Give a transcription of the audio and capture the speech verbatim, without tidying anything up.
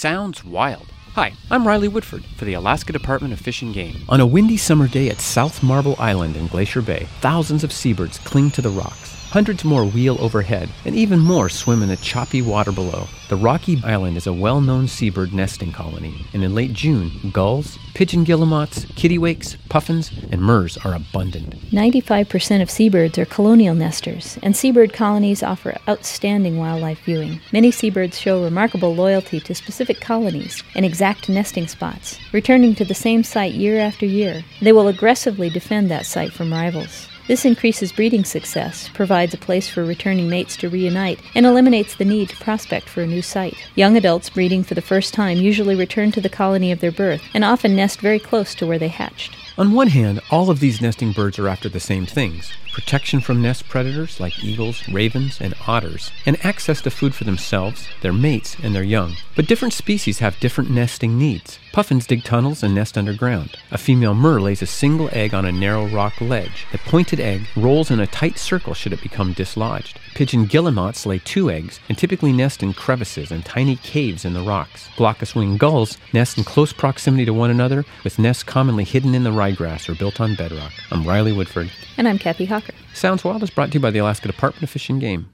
Sounds wild. Hi, I'm Riley Woodford for the Alaska Department of Fish and Game. On a windy summer day at South Marble Island in Glacier Bay, thousands of seabirds cling to the rocks. Hundreds more wheel overhead, and even more swim in the choppy water below. The rocky island is a well-known seabird nesting colony, and in late June, gulls, pigeon guillemots, kittiwakes, puffins, and murres are abundant. ninety-five percent of seabirds are colonial nesters, and seabird colonies offer outstanding wildlife viewing. Many seabirds show remarkable loyalty to specific colonies and exact nesting spots, returning to the same site year after year. They will aggressively defend that site from rivals. This increases breeding success, provides a place for returning mates to reunite, and eliminates the need to prospect for a new site. Young adults breeding for the first time usually return to the colony of their birth, and often nest very close to where they hatched. On one hand, all of these nesting birds are after the same things: protection from nest predators like eagles, ravens, and otters, and access to food for themselves, their mates, and their young. But different species have different nesting needs. Puffins dig tunnels and nest underground. A female murre lays a single egg on a narrow rock ledge. The pointed egg rolls in a tight circle should it become dislodged. Pigeon guillemots lay two eggs and typically nest in crevices and tiny caves in the rocks. Glaucous-winged gulls nest in close proximity to one another, with nests commonly hidden in the ryegrass or built on bedrock. I'm Riley Woodford. And I'm Kathy Hawker. Sounds Wild is brought to you by the Alaska Department of Fish and Game.